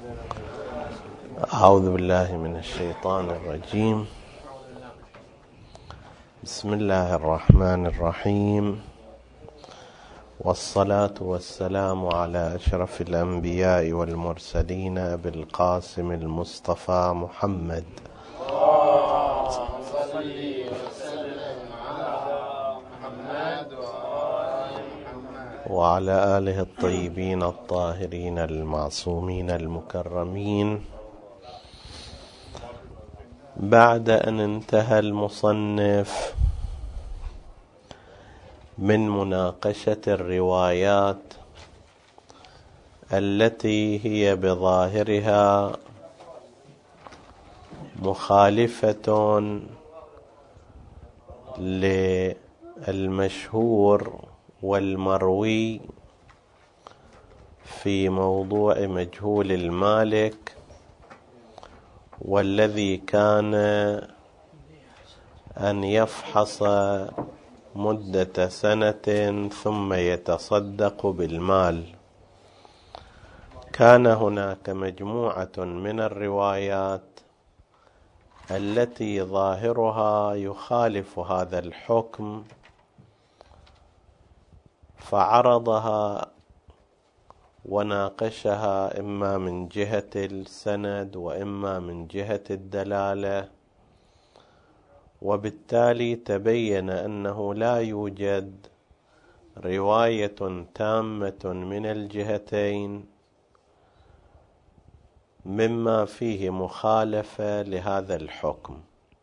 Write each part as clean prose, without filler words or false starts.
أعوذ بالله من الشيطان الرجيم. بسم الله الرحمن الرحيم، والصلاة والسلام على أشرف الأنبياء والمرسلين أبي القاسم المصطفى محمد وعلى آله الطيبين الطاهرين المعصومين المكرمين. بعد أن انتهى المصنف من مناقشة الروايات التي هي بظاهرها مخالفة للمشهور والمروي في موضوع مجهول المالك، والذي كان أن يفحص مدة سنة ثم يتصدق بالمال. كان هناك مجموعة من الروايات التي ظاهرها يخالف هذا الحكم، فعرضها وناقشها إما من جهة السند وإما من جهة الدلالة، وبالتالي تبين أنه لا يوجد رواية تامة من الجهتين مما فيه مخالفة لهذا الحكم.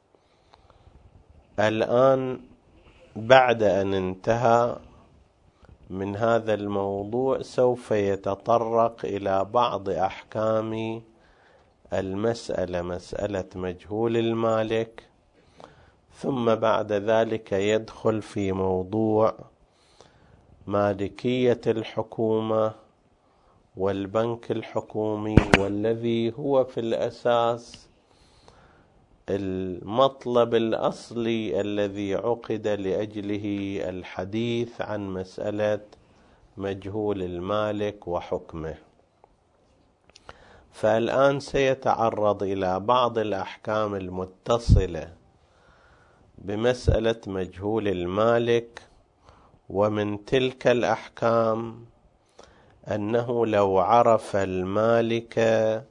الآن بعد أن انتهى من هذا الموضوع سوف يتطرق إلى بعض أحكام المسألة، مسألة مجهول المالك، ثم بعد ذلك يدخل في موضوع مالكية الحكومة والبنك الحكومي، والذي هو في الأساس المطلب الأصلي الذي عقد لأجله الحديث عن مسألة مجهول المالك وحكمه. فالآن سيتعرض إلى بعض الأحكام المتصلة بمسألة مجهول المالك، ومن تلك الأحكام أنه لو عرف المالك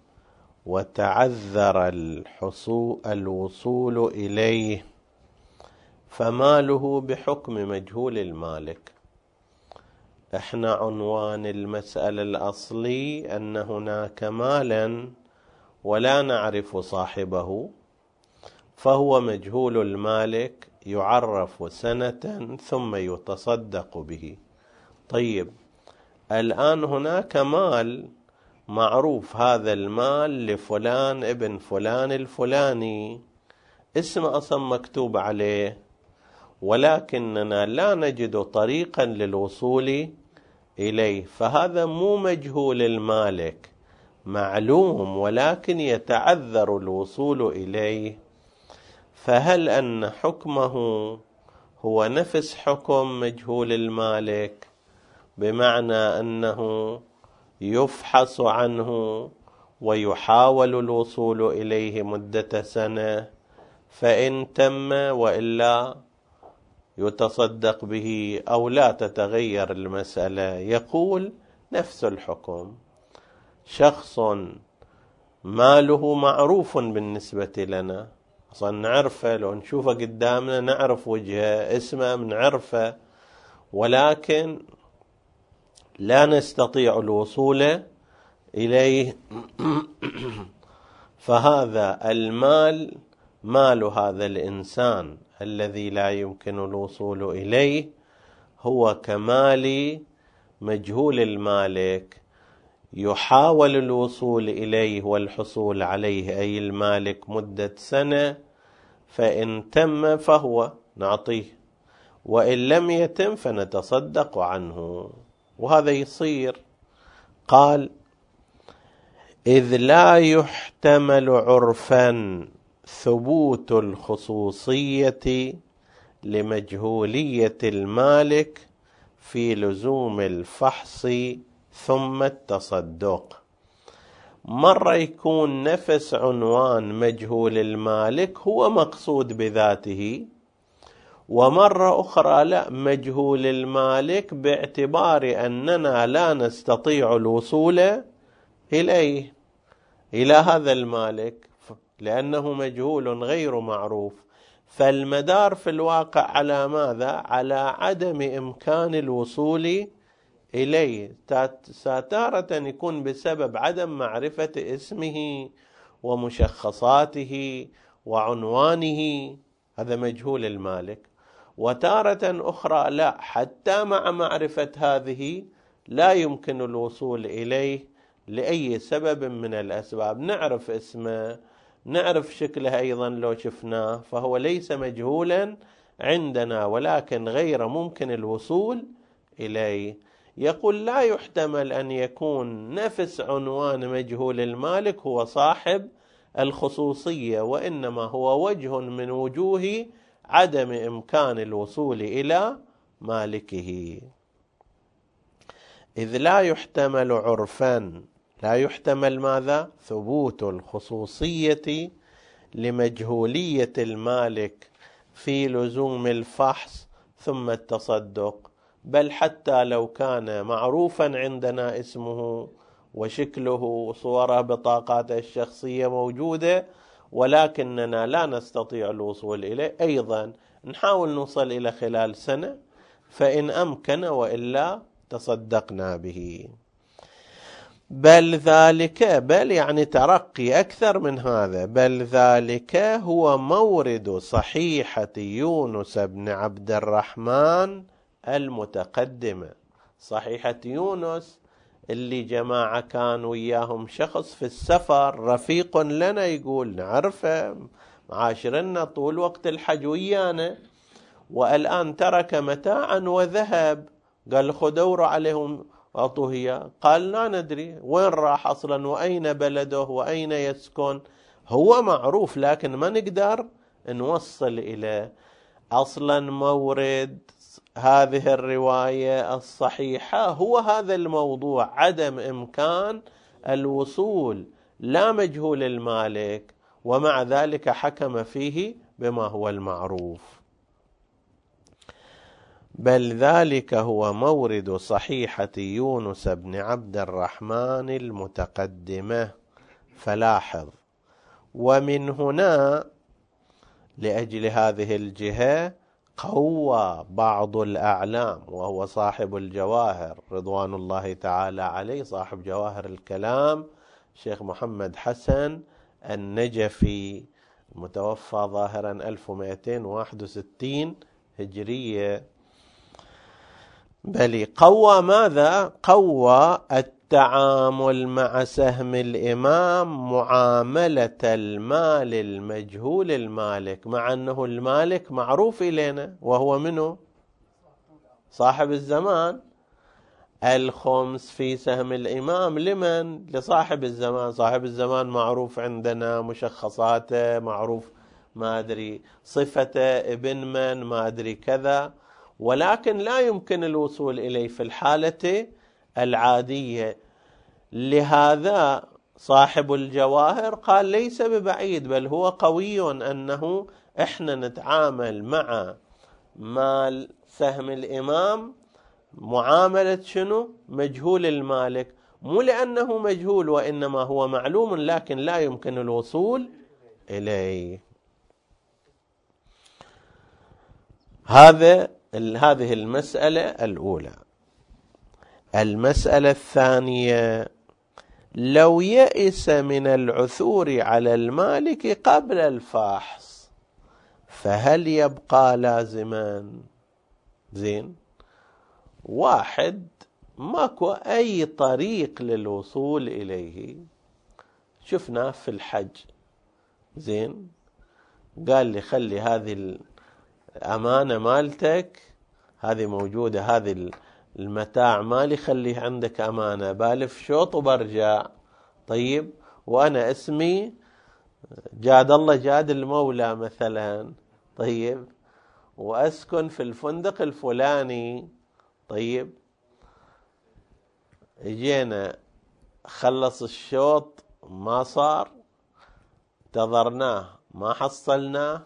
وتعذر الوصول إليه فماله بحكم مجهول المالك. احنا عنوان المسألة الأصلي أن هناك مالا ولا نعرف صاحبه، فهو مجهول المالك يعرف سنة ثم يتصدق به. طيب، الآن هناك مال معروف، هذا المال لفلان ابن فلان الفلاني، اسم أصلا مكتوب عليه، ولكننا لا نجد طريقا للوصول إليه، فهذا مو مجهول المالك، معلوم ولكن يتعذر الوصول إليه. فهل أن حكمه هو نفس حكم مجهول المالك، بمعنى أنه يفحص عنه ويحاول الوصول إليه مدة سنة، فإن تم وإلا يتصدق به، أو لا تتغير المسألة؟ يقول نفس الحكم. شخص ماله معروف بالنسبة لنا، أصلا نعرفه، لو نشوفه قدامنا نعرف وجهه، اسمه نعرفه، ولكن لا نستطيع الوصول إليه. فهذا المال مال هذا الإنسان الذي لا يمكن الوصول إليه هو كمال مجهول المالك، يحاول الوصول إليه والحصول عليه أي المالك مدة سنة، فإن تم فهو نعطيه، وإن لم يتم فنتصدق عنه. وهذا يصير. قال: إذ لا يحتمل عرفا ثبوت الخصوصية لمجهولية المالك في لزوم الفحص ثم التصدق، مرة يكون نفس عنوان مجهول المالك هو مقصود بذاته، ومرة أخرى لا، مجهول المالك باعتبار أننا لا نستطيع الوصول إليه، إلى هذا المالك، لأنه مجهول غير معروف. فالمدار في الواقع على ماذا؟ على عدم إمكان الوصول إليه. تارة يكون بسبب عدم معرفة اسمه ومشخصاته وعنوانه، هذا مجهول المالك. وتارة أخرى لا، حتى مع معرفة هذه لا يمكن الوصول إليه لأي سبب من الأسباب، نعرف اسمه، نعرف شكله أيضا لو شفناه، فهو ليس مجهولا عندنا ولكن غير ممكن الوصول إليه. يقول لا يحتمل أن يكون نفس عنوان مجهول المالك هو صاحب الخصوصية، وإنما هو وجه من وجوه عدم إمكان الوصول إلى مالكه. إذ لا يحتمل عرفا، لا يحتمل ماذا؟ ثبوت الخصوصية لمجهولية المالك في لزوم الفحص ثم التصدق، بل حتى لو كان معروفا عندنا اسمه وشكله وصوره بطاقاته الشخصية موجودة ولكننا لا نستطيع الوصول إليه، أيضا نحاول نوصل إلى خلال سنة فإن أمكن، وإلا تصدقنا به. بل ذلك، بل يعني ترقي أكثر من هذا، بل ذلك هو مورد صحيحة يونس بن عبد الرحمن المتقدمة. صحيحة يونس اللي جماعة كان وياهم شخص في السفر رفيق لنا، يقول نعرفه معاشرنا طول وقت الحج ويانا، والآن ترك متاعا وذهب. قال خذوا عليهم أعطوه إياه، قال لا ندري وين راح أصلا وأين بلده وأين يسكن، هو معروف لكن ما نقدر نوصل إليه. أصلا مورد هذه الرواية الصحيحة هو هذا الموضوع، عدم إمكان الوصول، لا مجهول المالك، ومع ذلك حكم فيه بما هو المعروف. بل ذلك هو مورد صحيحة يونس بن عبد الرحمن المتقدمة. فلاحظ، ومن هنا لأجل هذه الجهة قوى بعض الأعلام، وهو صاحب الجواهر رضوان الله تعالى عليه، صاحب جواهر الكلام، شيخ محمد حسن النجفي، متوفى ظاهرا 1261 هجرية. بل قوى ماذا؟ قوى التعامل مع سهم الإمام معاملة المال المجهول المالك، مع أنه المالك معروف إلينا وهو منه صاحب الزمان. الخمس في سهم الإمام لمن؟ لصاحب الزمان، صاحب الزمان معروف عندنا، مشخصاته معروف، ما أدري صفته، ابن من، ما أدري كذا، ولكن لا يمكن الوصول إليه في الحالة العادية. لهذا صاحب الجواهر قال ليس ببعيد، بل هو قوي أنه إحنا نتعامل مع مال سهم الإمام معاملة شنو؟ مجهول المالك، مو لأنه مجهول وإنما هو معلوم لكن لا يمكن الوصول إليه. هذه المسألة الأولى. المسألة الثانية، لو يئس من العثور على المالك قبل الفحص فهل يبقى لازما؟ زين، واحد ماكو أي طريق للوصول إليه، شفناه في الحج، زين، قال لي خلي هذه الأمانة مالتك، هذه موجودة، هذه المتاع مالي، خليه عندك أمانة، بالف شوط وبرجع. طيب، وأنا اسمي جاد الله جاد المولى مثلا، طيب، وأسكن في الفندق الفلاني. طيب، اجينا خلص الشوط ما صار، انتظرناه ما حصلناه،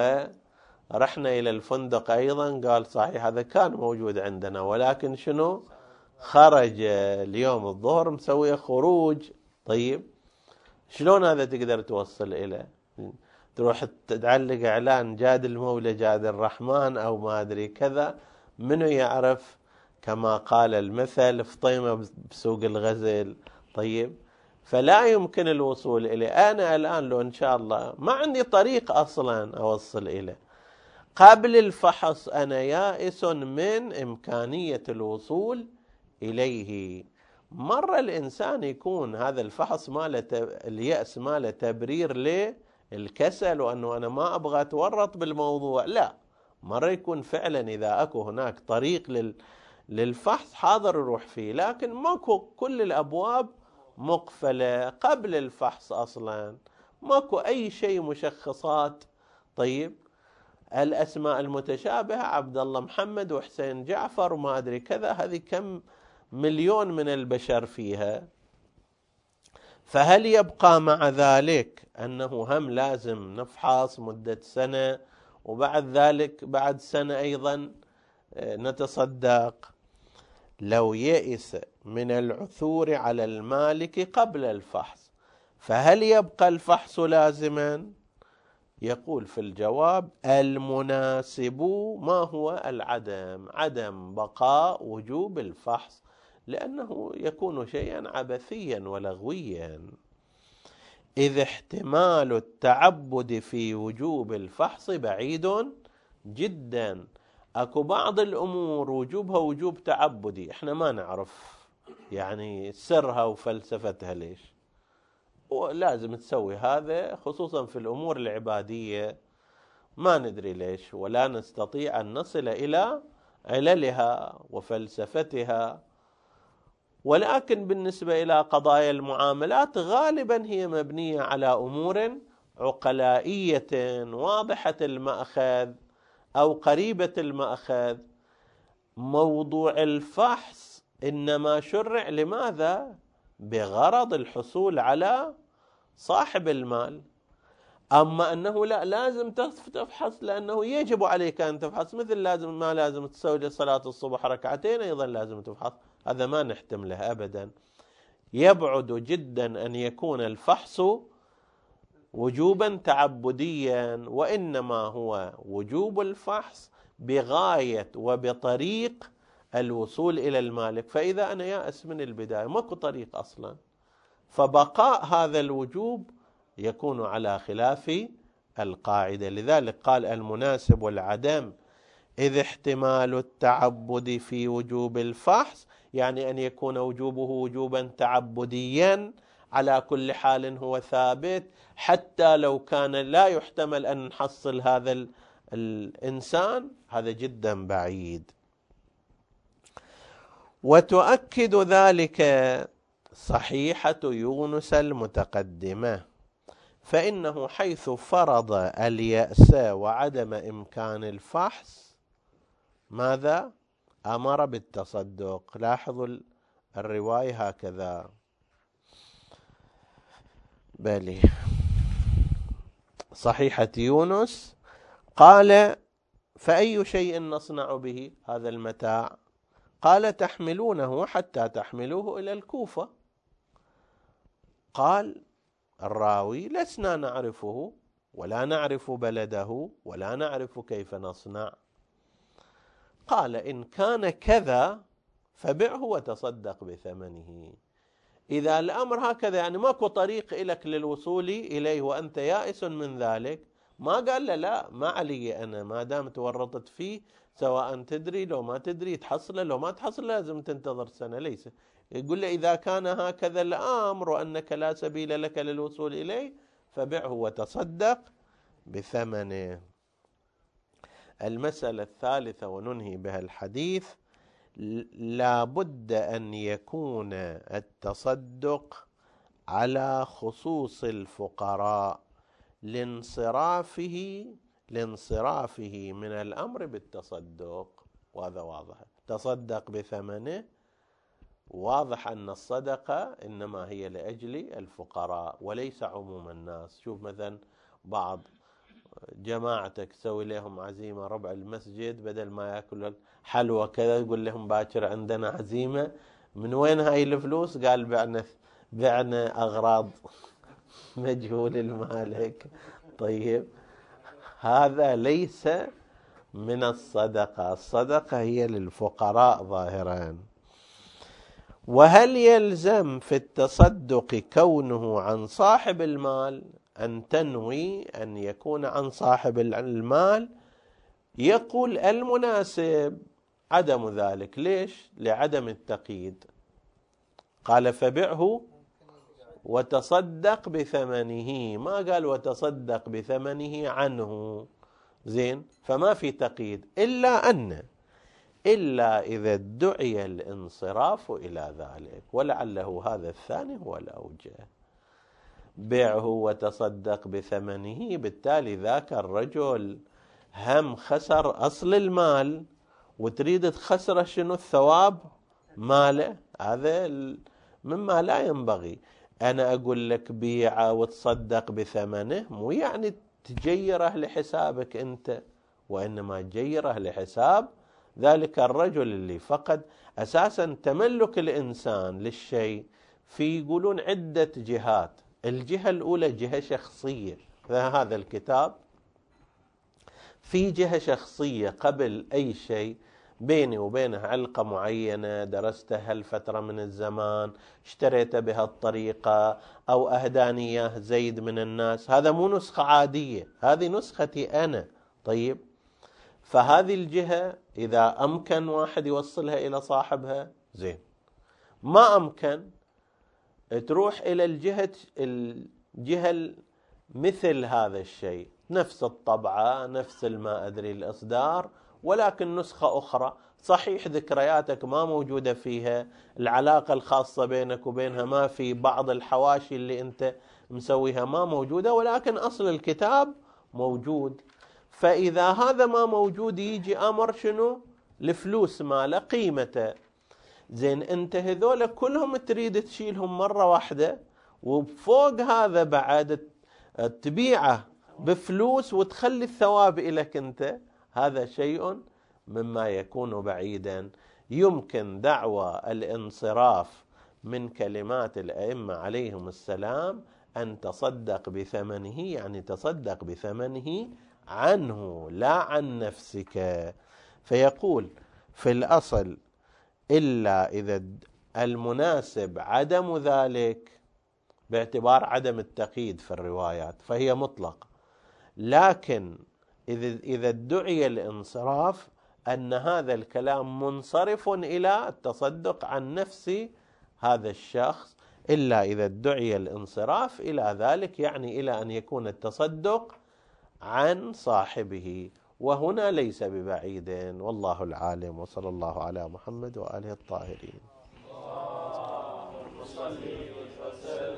ورحنا إلى الفندق أيضا قال صحيح هذا كان موجود عندنا، ولكن شنو خرج اليوم الظهر مسوي خروج. طيب شلون هذا تقدر توصل إليه؟ تروح تعلق إعلان جاد المولى جاد الرحمن أو ما أدري كذا، منو يعرف؟ كما قال المثل فطيمة بسوق الغزل. طيب فلا يمكن الوصول إليه. أنا الآن لو إن شاء الله ما عندي طريق أصلا أوصل إليه، قبل الفحص أنا يائس من إمكانية الوصول إليه. مرة الإنسان يكون هذا الفحص ماله اليأس ماله تبرير للكسل وأنه أنا ما أبغى أتورط بالموضوع، لا، مرة يكون فعلا إذا أكو هناك طريق للفحص حاضر يروح فيه، لكن ماكو، كل الأبواب مقفلة قبل الفحص أصلا، ماكو أي شيء مشخصات. طيب الأسماء المتشابهة عبد الله محمد وحسين جعفر وما أدري كذا، هذه كم مليون من البشر فيها. فهل يبقى مع ذلك أنه هم لازم نفحص مدة سنة وبعد ذلك بعد سنة أيضا نتصدق؟ لو يئس من العثور على المالك قبل الفحص فهل يبقى الفحص لازما؟ يقول في الجواب المناسب ما هو العدم، عدم بقاء وجوب الفحص، لأنه يكون شيئا عبثيا ولغويا، إذ احتمال التعبد في وجوب الفحص بعيد جدا. أكو بعض الأمور وجوبها وجوب تعبدي، احنا ما نعرف يعني سرها وفلسفتها ليش ولازم تسوي هذا، خصوصا في الأمور العبادية ما ندري ليش، ولا نستطيع أن نصل إلى عللها وفلسفتها. ولكن بالنسبة إلى قضايا المعاملات غالبا هي مبنية على أمور عقلائية واضحة المأخذ أو قريبة المأخذ. موضوع الفحص إنما شرع لماذا؟ بغرض الحصول على صاحب المال. أما أنه لا لازم تفحص لأنه يجب عليك أن تفحص، مثل ما لازم تسوي لصلاة الصبح ركعتين أيضا لازم تفحص، هذا ما نحتمله أبدا. يبعد جدا أن يكون الفحص وجوبا تعبديا، وإنما هو وجوب الفحص بغاية وبطريق الوصول إلى المالك. فإذا أنا يائس من البداية ماكو طريق أصلا، فبقاء هذا الوجوب يكون على خلاف القاعدة. لذلك قال المناسب والعدم، إذ احتمال التعبد في وجوب الفحص يعني أن يكون وجوبه وجوبا تعبديا على كل حال هو ثابت، حتى لو كان لا يحتمل أن نحصل هذا الإنسان، هذا جدا بعيد. وتؤكد ذلك صحيحة يونس المتقدمة، فإنه حيث فرض اليأس وعدم إمكان الفحص ماذا؟ أمر بالتصدق. لاحظوا الرواية هكذا، بلي صحيحة يونس قال فأي شيء نصنع به هذا المتاع؟ قال تحملونه حتى تحملوه إلى الكوفة. قال الراوي لسنا نعرفه ولا نعرف بلده ولا نعرف كيف نصنع. قال إن كان كذا فبعه وتصدق بثمنه. إذا الأمر هكذا يعني ماكو طريق لك للوصول إليه وأنت يائس من ذلك، ما قال له لا ما علي أنا ما دام تورطت فيه، سواء تدري لو ما تدري، تحصله لو ما تحصل لازم تنتظر سنة. ليس يقول له إذا كان هكذا الأمر وأنك لا سبيل لك للوصول إليه فبعه وتصدق بثمنه. المسألة الثالثة وننهي بها الحديث، لا بد أن يكون التصدق على خصوص الفقراء لانصرافه من الأمر بالتصدق، وهذا واضح. تصدق بثمنه واضح أن الصدقة إنما هي لأجل الفقراء وليس عموم الناس. شوف مثلا بعض جماعتك تسوي لهم عزيمة ربع المسجد، بدل ما يأكلوا حلوى كذا يقول لهم باكر عندنا عزيمة. من وين هاي الفلوس؟ قال بعنا أغراض مجهول المالك. طيب هذا ليس من الصدقة. الصدقة هي للفقراء ظاهرا. وهل يلزم في التصدق كونه عن صاحب المال؟ أن تنوي أن يكون عن صاحب المال؟ يقول المناسب عدم ذلك. ليش؟ لعدم التقييد. قال فبعه وتصدق بثمنه، ما قال وتصدق بثمنه عنه. زين، فما في تقييد. إلا إذا ادعي الانصراف إلى ذلك، ولعله هذا الثاني هو الأوجه. بيعه وتصدق بثمنه، بالتالي ذاك الرجل هم خسر أصل المال وتريد تخسر شنو؟ الثواب ماله. هذا مما لا ينبغي. أنا أقول لك بيعه وتصدق بثمنه، مو يعني تجيره لحسابك أنت، وإنما تجيره لحساب ذلك الرجل اللي فقد. أساسا تملك الإنسان للشيء في يقولون عدة جهات. الجهة الأولى جهة شخصية، هذا الكتاب في جهة شخصية قبل أي شيء، بيني وبينه علقة معينة درستها هالفترة من الزمان، اشتريت بها الطريقة، أو أهداني إياه زيد من الناس. هذا مو نسخة عادية، هذه نسختي أنا. طيب، فهذه الجهة إذا أمكن واحد يوصلها إلى صاحبها زين، ما أمكن تروح إلى الجهة مثل هذا الشيء، نفس الطبعة، نفس ما أدري الإصدار، ولكن نسخة أخرى. صحيح ذكرياتك ما موجودة فيها، العلاقة الخاصة بينك وبينها ما في، بعض الحواشي اللي أنت مسويها ما موجودة، ولكن أصل الكتاب موجود. فإذا هذا ما موجود يجي أمر شنو؟ الفلوس ماله، قيمته. زين، أنت هذول كلهم تريد تشيلهم مرة واحدة، وفوق هذا بعد تبيعه بفلوس وتخلي الثواب إليك أنت. هذا شيء مما يكون بعيدا. يمكن دعوى الانصراف من كلمات الأئمة عليهم السلام أن تصدق بثمنه، يعني تصدق بثمنه عنه لا عن نفسك. فيقول في الأصل إلا إذا المناسب عدم ذلك، باعتبار عدم التقييد في الروايات فهي مطلق. لكن إذا ادعي الانصراف أن هذا الكلام منصرف إلى التصدق عن نفس هذا الشخص، إلا إذا ادعي الانصراف إلى ذلك، يعني إلى أن يكون التصدق عن صاحبه، وهنا ليس ببعيد. والله العالم، وصلى الله على محمد وآله الطاهرين.